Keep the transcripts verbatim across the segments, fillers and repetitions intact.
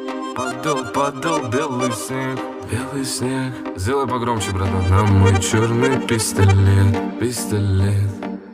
Падал, падал белый снег, белый снег. Сделай погромче, братан. На мой черный пистолет, пистолет.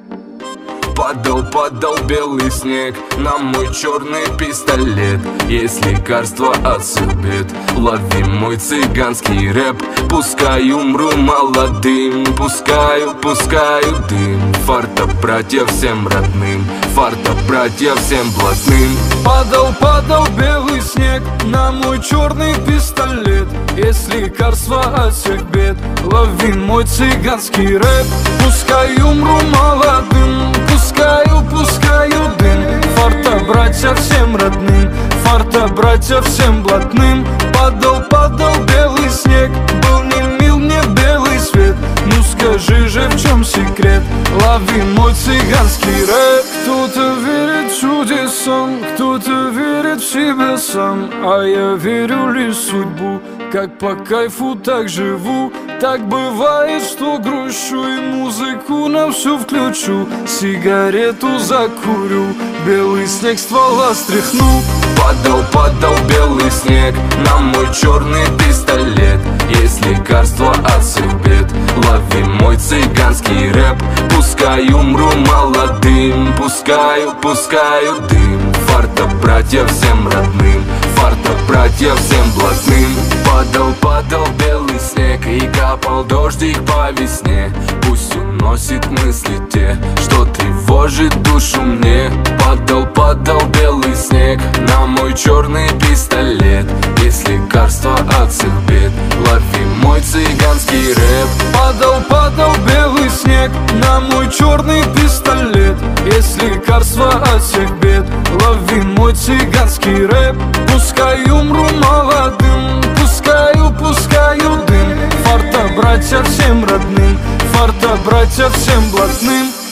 Падал, падал белый снег на мой черный пистолет. Есть лекарство от всех бед. Лови мой цыганский рэп. Пускай умру молодым, пускаю, пускаю дым. Фарта, братья, всем родным, фарта, братья, всем блатным. Падал, падал белый снег на мой черный пистолет. Есть лекарство от всех бед. Лови мой цыганский рэп. Пускай умру молодым, пускаю, пускаю дым. Фарта, братья, всем родным, фарта, братья, всем блатным. Падал, падал белый снег, был не мил мне белый свет. Ну скажи же, в чем секрет? Лови мой цыганский рэп. Кто-то верит чудесам, кто-то верит в себя сам, а я верю лишь в судьбу. Как по кайфу, так живу. Так бывает, что грущу и музыку на всю включу. Сигарету закурю, белый снег ствола стряхну. Падал, падал белый снег на мой черный пистолет. Есть лекарство от всех бед. Лови мой цыганский рэп. Пускай умру молодым, пускаю, пускаю дым. Фарта, братья, всем родным, фарта, братья, всем блатным. Падал, падал белый снег и капал дождик по весне. Пусть уносит мысли те, что тревожит душу мне. Падал, падал белый снег на мой черный пистолет. Есть лекарство от всех бед. Лови мой цыганский рэп. Падал, падал белый снег на мой черный пистолет. Есть лекарство от всех бед. Лови мой цыганский рэп. Пускай умру молодым, пускаю, пускаю дым. Фарта, братья, всем родным, фарта, братья, всем блатным.